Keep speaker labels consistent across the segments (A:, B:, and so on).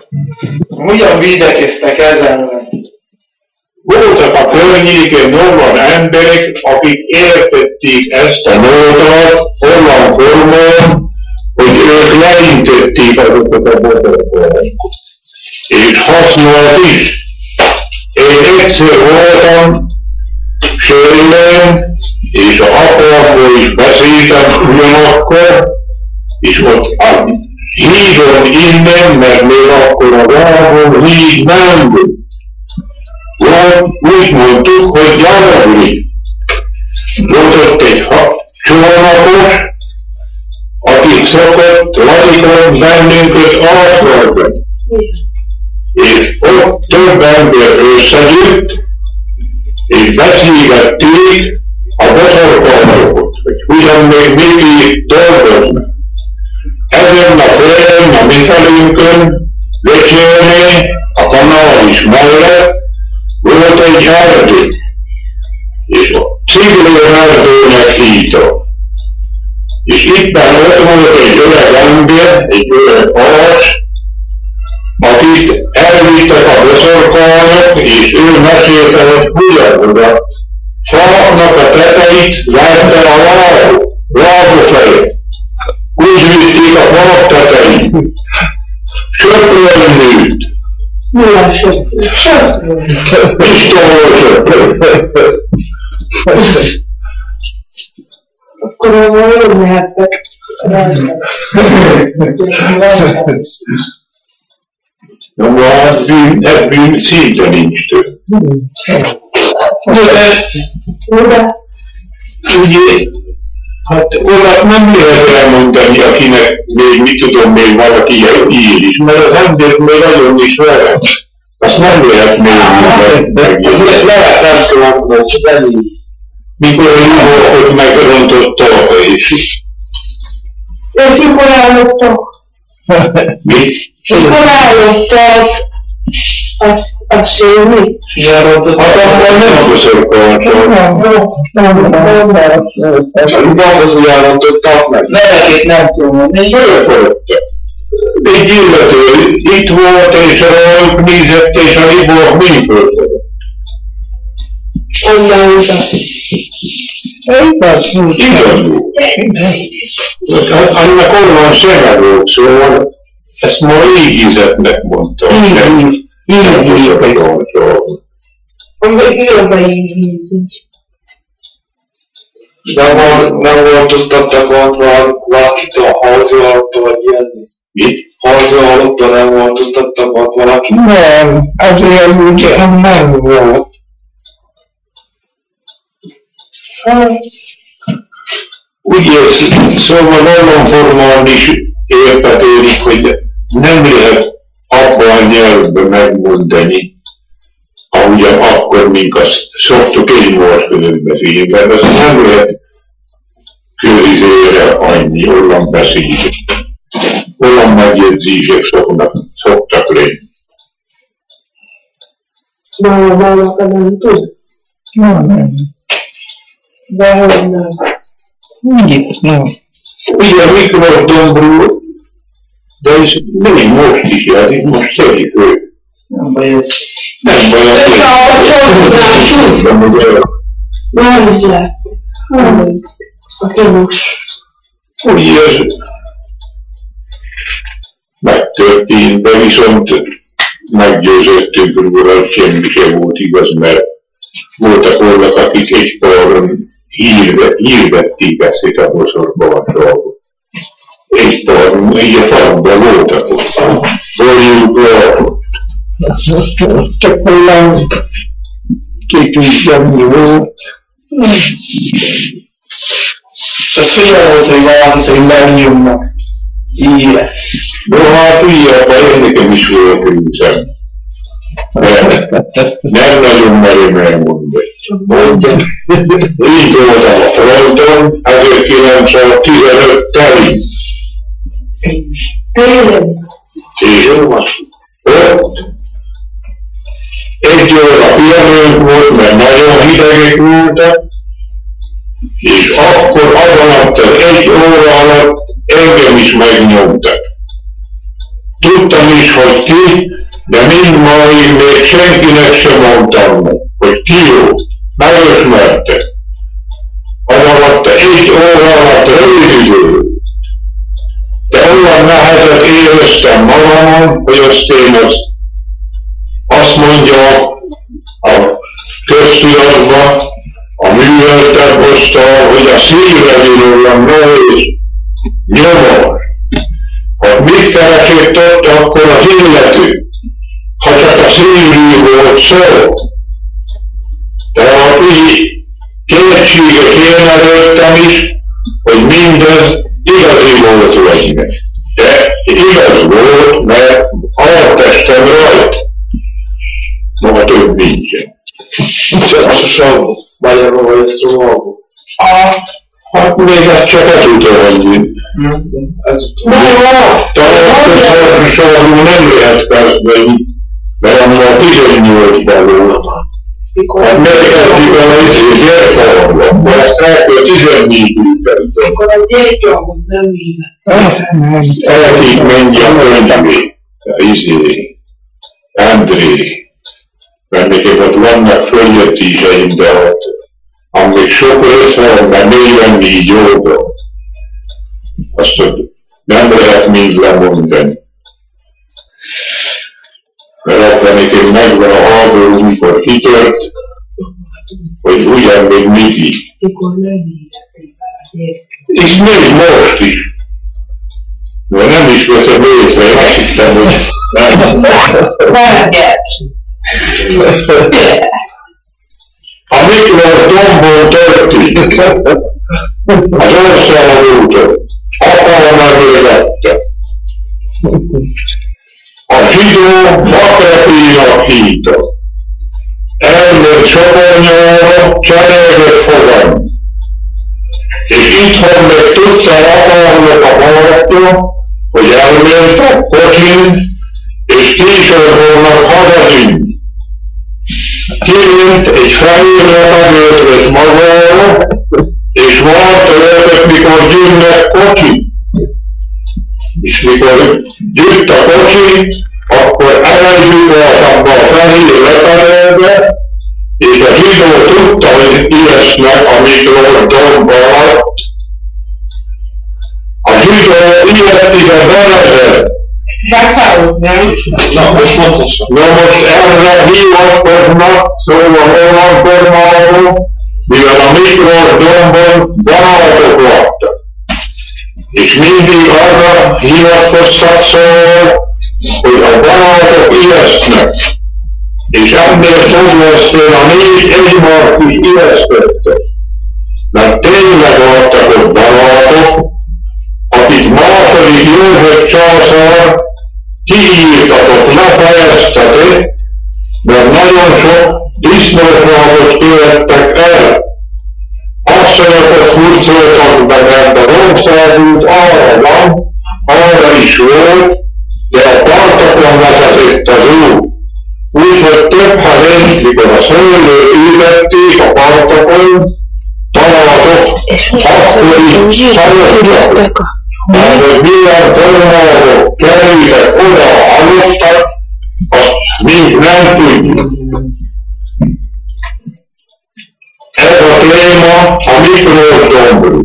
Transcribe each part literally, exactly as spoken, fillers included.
A: Hogyan védekeztek ezen?
B: Voltak a környéken olyan emberek, akik értették ezt a módot olyan formán, hogy ők leintették azokat a botokat. És használt is. Én egyszer voltam Sörben, és a apámból is beszéltem ugyanakkor, és ott a hídon innen, mert még akkor a vágon híd nem volt. Úgy mondtuk, hogy gyalogli. Volt ott egy csónakos, akik szokott ladikon bennünket átverben. És ott több ember összegyűlt, és beszélgették a boszorkányokat, hogy ugyan még mindig dolgoznak. Ezen a földön, a mi felünkön, Löcsölné, a kanál is mellett, volt egy erdő, és a Ciglő erdőnek hívta. És itt ott volt egy öreg ember, egy öreg arc, akit elvittek a boszorkányok, és ő mesélte, hogy hogyan, hogy a falaknak a teteit verte a lábok, lábok felé. Úgy vitték a falak teteit. Söprően nőtt.
C: Milyen söprő? Söprő.
B: Pistoló söprő.
C: Akkor azon jól mehettek.
B: Na, hát bűn, ebből szinte nincs több. De, ugye, hát olyat nem lehet elmondani, akinek még, mit tudom, még valaki ír is, mert az ember még nagyon is vele. Azt nem lehet még megírni.
A: Lehet nem tudom, hogy az elég.
B: Mikor a juhókot megrontotta a is.
C: És mikor állottak?
B: Mi?
C: Mikor állottak a sérni?
B: Hát akkor nem boszorkányok.
C: Nem, nem, nem, nem.
A: Van az úgy állítottak meg. Nevekét nem tudom mondani.
B: Fölfölötte. Egy illető itt volt, és rajunk nézett, és a libóak mind fölfölött.
C: Onnan utat.
B: Igaz volt. Annak onnan szeme volt, szóval ezt ma égizetnek mondta.
C: Igen, igen. Amíg igaz így vízig.
A: Nem változtattak ott valakit a harcó alatt, vagy ilyen?
B: Mit?
A: Harcó alatt nem változtattak ott valakit?
C: Nem, azért úgy nem volt.
B: Úgy érzik, szóval nagyon formán is értetődik, hogy nem lehet abban a nyelvben megmondani, ahogyan akkor, mint azt szoktuk egymás között beszélni, mert azt nem lehet körizére annyi, olyan beszélni. Olyan megjegyzések szoknak, szoktak lenni.
C: Máma, máma, nem tud?
D: Nem, nem.
C: De hogy nem?
D: Mindig, nem.
B: Ugye Miklós Dombró, de ez még most is játszik, most szedjük ők.
D: Nem baj ez.
B: Nem baj, az
C: De a csontudású? Nem is lehet. Nem. A kínos.
B: úgy ez megtörtént, de viszont meggyőzöttünk róla, hogy semmi sem volt igaz, mert voltak olyanok, akik egy páron hirdették ezt a boszorkányságot. Egy páron, így a falukban voltak ott. Borjuk volt.
D: Csak olyan képviselni volt.
A: Tehát figyelj volt, hogy valakit, hogy megnyomnak. Íre.
B: De hát ugye, de nekem is volt rúzem. Nem nagyon merem elmondani.
A: Mondjam.
B: Így voltam a fronton, ezerkilencszáztizenöt teli.
C: Tényleg?
B: És ott egy óra pihenőnk volt, mert nagyon hidegek voltak, és akkor azon egy óra alatt engem is megnyomtak. Tudtam, tudtam is, hogy ki, de mindmáig még senkinek sem mondtam meg, hogy ki volt. Megismerte. Az alatt egy óra alatt rövid idő. De olyan nehezet éreztem magamon, hogy azt én azt, azt mondja a köztudatban, a műveltebb hozta, hogy a szívre rólam nehéz nyomor. Ha mit keresett ott, akkor az illető, ha csak a szívről volt szó. Tehát úgy kétséges én előttem is, hogy mindez igazi volt lenne. De igaz volt, mert alaptestem rajta. Maga több nincsen.
A: Az a savó, magyarul vagy ezt a savó.
B: Hát még ez csak ezután annyi. Talán a savú nem lehet kezdeni, mert annál tizennyolcban volt. Hát megkezdik a izé gyerforban, mert ezt el kell tizennégyig kezdeni.
C: Akkor a gyertyalgot nem illet.
B: Elkik menj a könyvé, a izé, André, mert nekem ott vannak följetízeim, de ott, amíg sok rész van, mert negyvennégy óra, azt nem lehet mind lemondani. Mert akkor nekem megvan a háború, mikor kitört, hogy ugyan még mindig.
C: Mikor nem illették el a gyertyalgot.
B: És még most is. Mert nem is veszem észre, én azt hittem, hogy nem.
C: Várját!
B: A Miklós dombon történt, az országúton, apa megölette. A zsidó Makrepénak hívta. Elment Soponyára, cserélget fogadni. És itthon meg tudta akarnak a barátok, hogy elmentek kocsin, és később volnak hazavinni. Kiment egy fejére megöltött magára, és várta őket, mikor gyűnnek kocsi. És mikor gyűjt a kocsi, akkor elgyűjtett abba a fehér leperelbe, és a zsidó tudta, hogy ijesznek a Miklós domb alatt. A zsidó ilyestik a belezet.
C: Megszállott, nem?
A: Na, most mondhassam.
B: Na most erre hivatkoznak, szóval olyan formáló, mivel a Miklós dombon barátok laktak. És mindig arra hivatkoztak szól, hogy a barátok ijesztnek. És ennél fogvasztén a négy egymarkú ijesztettek. Mert tényleg voltak ott barátok, akik második József császár kiírtatott, lefejeztetett, mert nagyon sok disznóságot követtek el. Asszonyokat hurcoltak be, mert a romszágút arra van, arra is volt, de a partokon vezetett az út. Úgyhogy több helyén, mikor a szőlőt ültették a partokon, találtak akkori szavaztak, mert milyen formából kerültek oda a halottak, azt mind nem tudjuk. Ez a téma a Miklós dombról.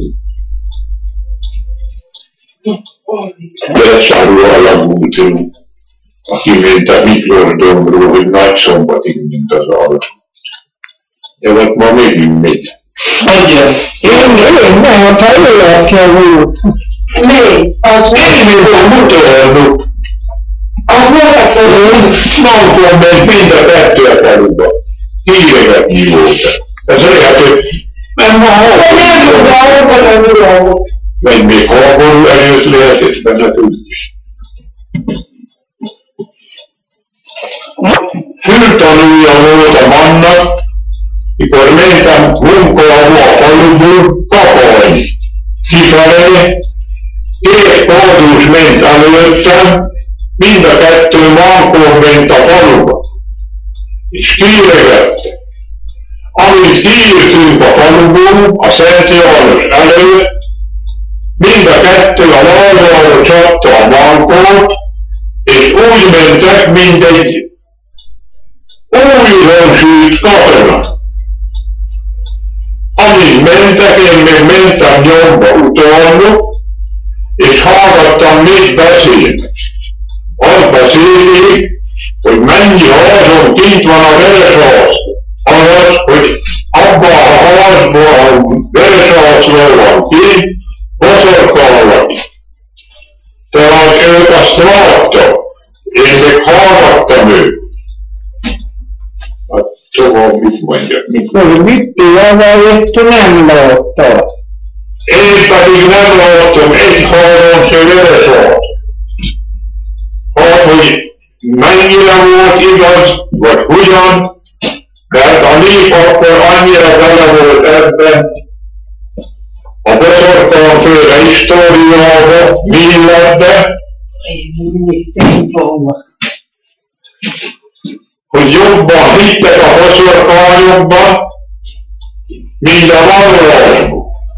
B: Beszálló alagútról, aki ment a Miklós dombról, hogy Nagyszombatig, mint az alagút. De ott ma megint megy.
D: Adjad! Én, én, nem, a fejlőlekkel volt.
C: Mi? Az
B: Én még a mutató.
C: Az volt a közül.
B: Mankon megy mind a kettő a faluba. Híregetni voltak. Ez lehet, hogy nem ma
C: De nem
B: hallom.
C: tudja, hogy a világot.
B: Meg még háború előtt lehetett benne tudni. Fültanúja volt a mannak, mikor mentem munkába a faluból, kapalni. Kifelé, két pardus ment előttem, mind a kettő mankon ment a faluba. És kiregette. Amint kiírtünk a faluból, a Szent János előtt, mind a kettő a vállalra csapta a mankót, és úgy mentek, mint egy újra sült katona. Amíg mentek, én még mentem nyomba utolnuk, és hallgattam, mit beszélnek. Azt beszélik, hogy mennyi házon kint van a veresarc. Azaz, hogy abban a házban a veresarcról van kint, boszorkálnak. Tehát ők azt láttak, én még hallgattam őt. Hát szóval mit mondjak?
D: Mit mondjuk, mit például, hogy te nem láttad?
B: Én pedig nem láttam egy házon se veresarc. Hát, hogy mennyire volt igaz, vagy hogyan, mert a nép akkor annyira bele volt ebben a boszorkálóféle históriába, milletbe, hogy jobban hittek a boszorkányokba, mint a vallásba.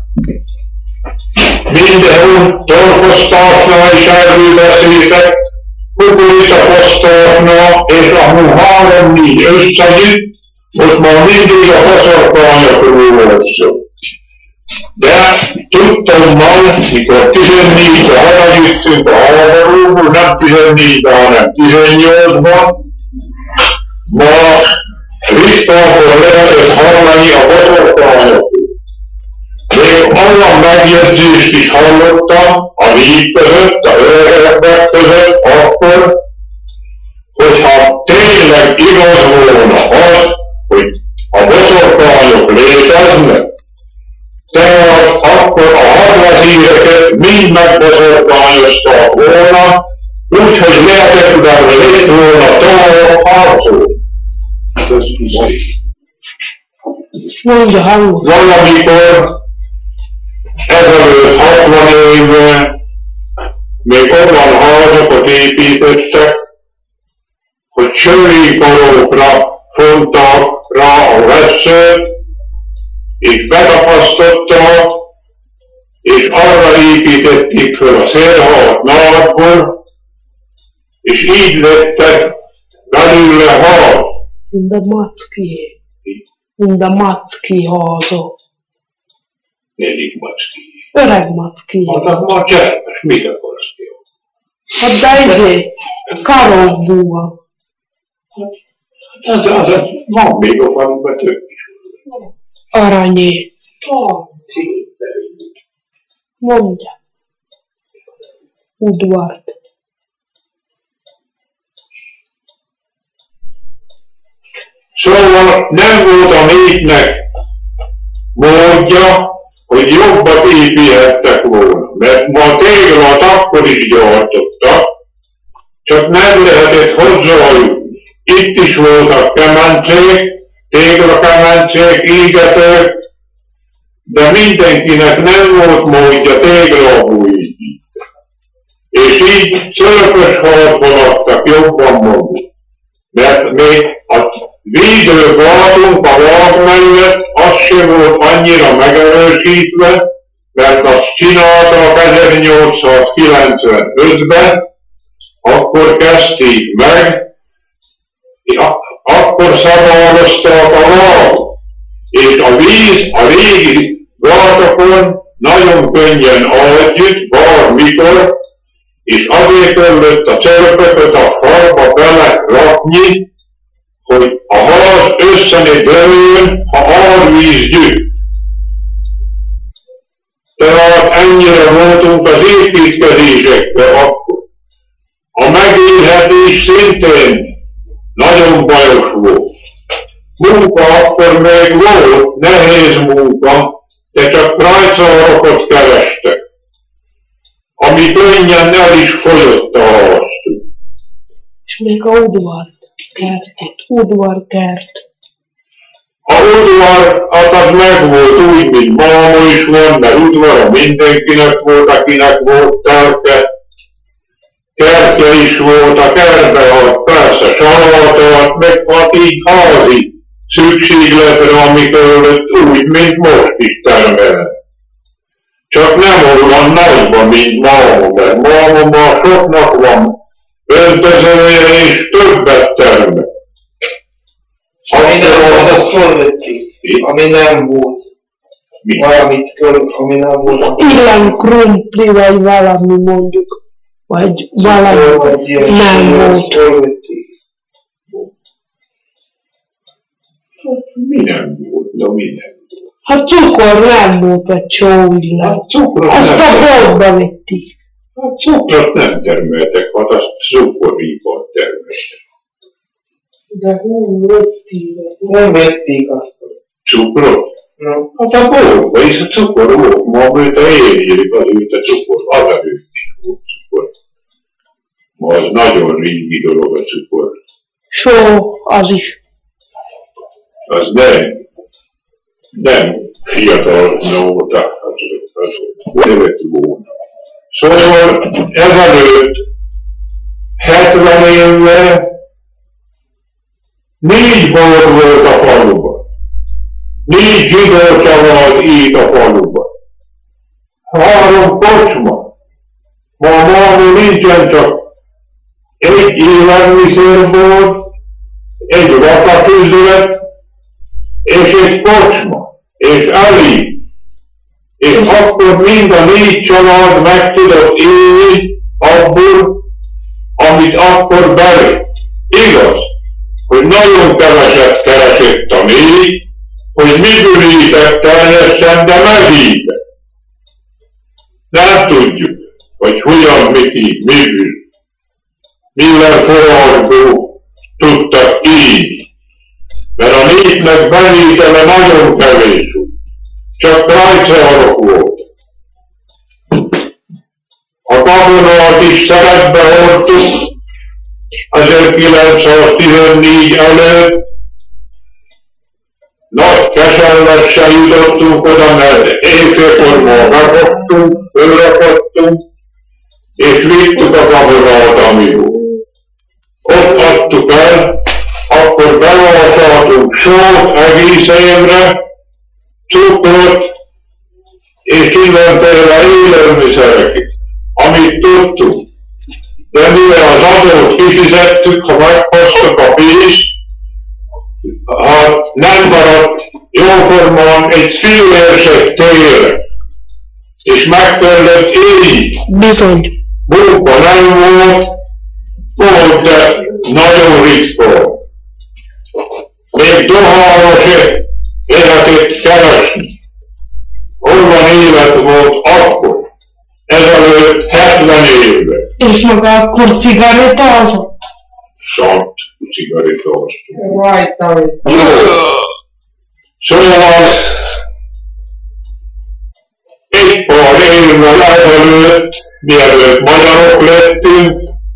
B: Mindenhol torkosztásnál is erről beszéltek, kukoricaposztásnál, és ahol három-négy összegyűjt, most már mindig a boszorkányokról volt szó. De tudtam már, mikor tizennégyre hazajöttünk a háborúból, nem tizennégyre, hanem tizennyolcban, ma Risztából lehetett hallani a boszorkányokról. Még olyan megjegyzést is hallottam a nép között, a öregek között akkor, hogyha tényleg igaz volna az, hogy a boszorkányok léteznek, tehát akkor a hadvezéreket mind megboszorkányoztak volna, úgyhogy lehetetlen lett volna tovább harcolni. Ez is.
D: Mondja, halló.
B: Valamikor ezelőtt hatvan évvel még olyan házakat építettek, hogy csőriparókra fontak rá a veszőt, és betapasztották, és arra építették föl a szélhalat nálatból, és így lettek belőle ház.
C: Mind a Mackié. Mind a Macki háza.
B: Melyik Macki?
C: Öreg Mackié.
B: Hát az már cserpes, mit akarsz ki?
C: Hát de izé, Karolbúva.
B: Hát ez az, van még a faluban több is.
C: Aranyé.
B: Ah, szépen.
C: Mondja. Udvart.
B: Szóval nem volt a népnek módja, hogy jobbat építhettek volna, mert ma téglát akkor is gyártottak, csak nem lehetett hozzájutni. Itt is voltak kemencék, téglakemencék, égetők, de mindenkinek nem volt módja téglából építeni. És így szörpös házban laktak jobban mondani, mert még a vízről voltunk a vár mellett, az sem volt annyira megerősítve, mert azt csináltak ezernyolcszázkilencvenötben, akkor kezdték meg, akkor szabályozták a vár, és a víz a régi várokon nagyon könnyen alagyütt, bármikor, és azért kellett a cserepeket a falba bele rakni, hogy a ház össze ne dőljön, ha árvíz gyűjt. Tehát ennyire voltunk az építkezésekben akkor. A megélhetés szintén nagyon bajos volt. Munka akkor még volt, nehéz munka, de csak rajzolókat kerestek, ami könnyen el is fogyott a háztól.
C: És még a udvart kertet, udvarkert.
B: A udvar, hát az meg volt úgy, mint máma is van, mert udvara mindenkinek volt, akinek volt telke. Kertje is volt, a kertbe volt persze salátát, meg hát így házi szükségletre, amikor úgy, mint most is termelnek. Csak nem olyan nagyban, mint máma, mert máma már soknak van öntözője is többet termel.
A: Ami nem volt, azt fölvették. Ami nem volt.
B: Mi?
A: Valamit költ, ami nem volt.
C: Ilyen krumpli, vagy valami mondjuk. Vagy valami nem volt.
A: Fölvették.
B: Mi nem volt? Na mi nem volt?
C: Hát cukor nem volt egy csó illat.
B: A cukrot
C: Azt
B: nem,
C: a boltba vették.
B: a cukrot nem termeltek, hát azt cukoripart termeltek.
C: De hú, vették.
A: Nem vették azt.
B: Cukrot?
A: No.
B: Hát a boltba is a cukor volt. Ma őt a éljélik, az őt a cukor, az a őt is volt cukor. Ma az nagyon régi dolog a cukor.
C: Só, az is.
B: Az nem, nem fiatal nóta, az, az nevet volna. Szóval ezelőtt hetven évvel négy bor volt a faluban. Négy zsidó család itt a faluban. Három kocsma. Ma mára nincsen csak egy élelmiszerbolt, egy rakatüzlet, és egy kocsma, és elég. És akkor mind a négy család meg tudott élni abból, amit akkor belett. Igaz, hogy nagyon keveset keresett a négy, hogy miből ített teljesen, de megített. Nem tudjuk, hogy hogyan, mit így, miből, minden forrásból tudtak így. Mert a népnek bevétele nagyon kevés volt. Csak rajtszarok volt. A gabonát is szerepbe hordtuk ezerkilencszáztizennégy előtt. Nagy keservessel jutottunk oda, mert éjfélkor már megfogtunk, fölrakottunk, és vittük a gabonát, ami volt. Ott adtuk el, akkor bevalsaltunk sót egész évre, cukrot, és mindenféle élelmiszereket, amit tudtunk. De mivel az adót kifizettük, ha meghoztuk a pénzt, ha nem maradt jóformán egy fillérset tőle, és meg kellett élni.
C: Bizony.
B: Munka nem volt, volt, de nagyon ritka. Még dohányra se életét keresni. Olyan élet volt akkor, ezelőtt hetven évben.
C: És maga akkor cigarettázott?
B: Sant cigarettáztunk.
A: Rajta.
B: Szóval egy pár évvel ezelőtt, mielőtt magyarok lettünk,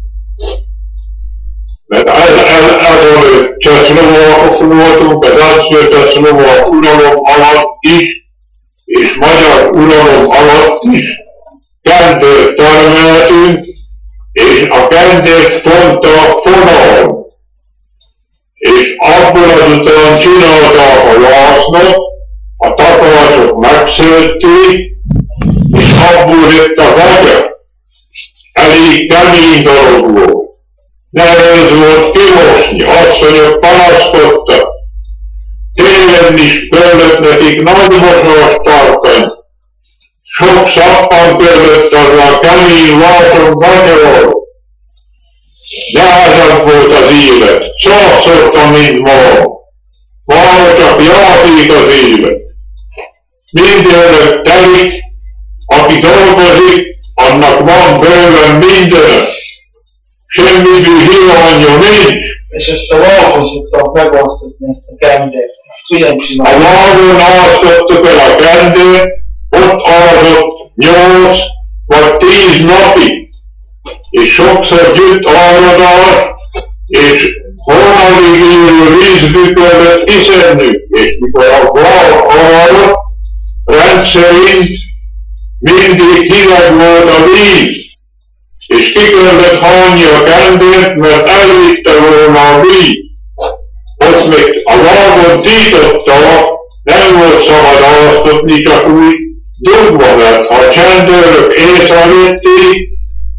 B: mert ezelőtt csehszlovák voltunk, az első csehszlovák uralom alatt is, és magyar uralom alatt is kendőt termeltünk, és a kendőt fontak fonal. És abból azután csinálták a jásznot, a takarások megszőtték, és abból jött a vagya. Elég kemény dolog volt. Nehéz volt kimosni, asszonyok panaszkodtak. Télen is kellett nekik nagy mosást tartani. Sok szappan kellett az a kemény váson vagyról. Nehezebb volt az élet, százszorta, mint ma. Ma csak játék az élet. Mindenre telik, aki dolgozik, annak van bőven minden. Semmiből hiánya nincs.
A: És ezt a válton szoktak megosztatni, ezt a kendőt. Ezt ugyan
B: A
A: csinálják.
B: válton áztattuk el a kendőt, ott ázott nyolc vagy tíz napig. És sokszor gyűjt áradás, és hónapig élő vízből kellett kiszednünk. És mikor a vál áradt, rendszerint mindig hideg volt a víz. És ki kellett hányni a kendőt, mert elvitte volna a víz. Ott még a vágon tította, nem volt szabad áztatni, csak úgy dugva, mert ha a csendőrök észrevették,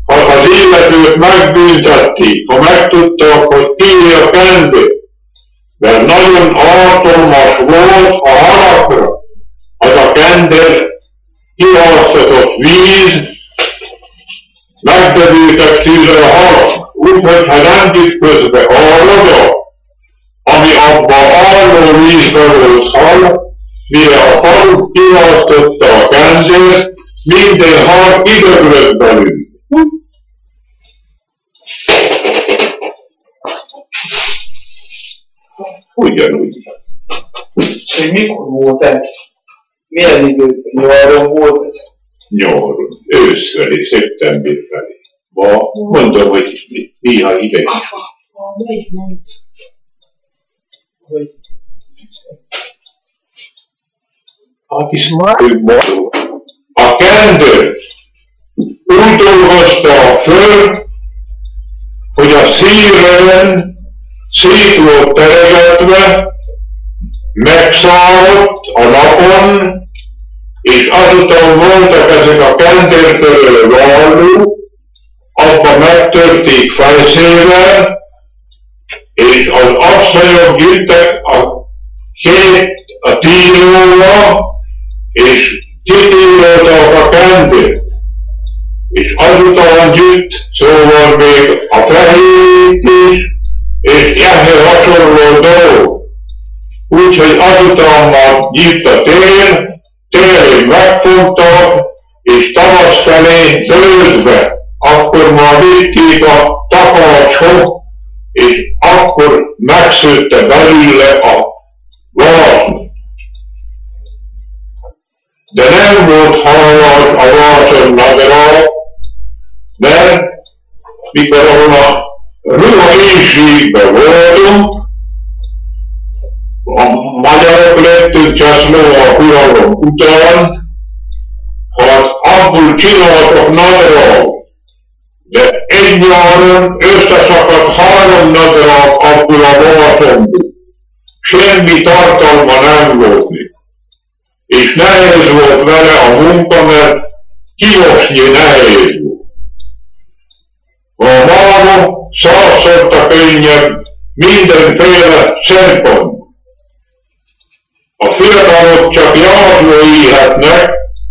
B: ha az illetőt megbüntették, ha megtudtak, hogy ki a kendő, mert nagyon alkalmas volt a halakra, az a kendő kiválasztatott víz, megderültek tűzre a halak, úgyhogy ha nem ütközve arra, ami abban álló vízbe volt hal, mire a falu kiválasztotta a kendőt, minden hal kidöglött belül. Ugyanúgy.
A: És mikor volt ez? Milyen időben? Nyáron volt ez?
B: Nyáron, ősz felé, szeptember felé. Ma mondom, hogy néha ide is.
C: Melyik nem?
B: Hát is a kendő úgy dolgozta föl, hogy a szíven szét volt teregetve, megszállott a napon, és azután voltak ezek a kendőtől vallók, abba megtörték fejszével, és az asszonyok jöttek a két a tíróra, és kitíroltak a kendőt. És azután jött, szóval még a fehérjét is, és ehhez hasonló dolog. Úgyhogy azután már jött a tél, télig megfogtak, és tavasz felé zöldbe, akkor már vitték a takarcsok, és akkor megszőtte belőle a vászon. De nem volt hallas a vászon nadrág, mert mikor ahol a ruhaéhségben voltunk, a magyarok lettünk Csehszlovák uralom után, hát abból csináltak nadrág, de egy nyáron összeszakadt három nadrág abból a vászonból. Semmi tartalma nem volt még. És nehéz volt vele a munka, mert kimosni nehéz volt. A malmok százszorta könnyebb mindenféle szempont. A fiatalok csak járni éhetnek,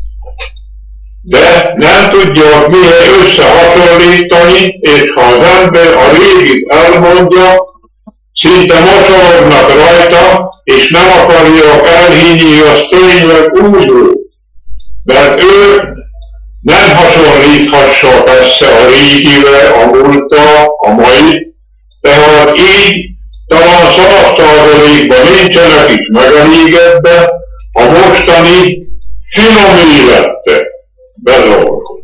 B: de nem tudják mihez összehasonlítani, és ha az ember a régit elmondja, szinte mosolyognak rajta, és nem akarják elhinni, hogy az tényleg úgy volt. Mert ő nem hasonlíthassa persze a régivel, a múlttal, a mai, tehát így talán száz százalékban nincsenek is megelégedve, a mostani finom élete bezolgott.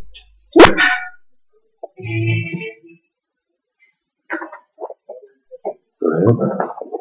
D: Right.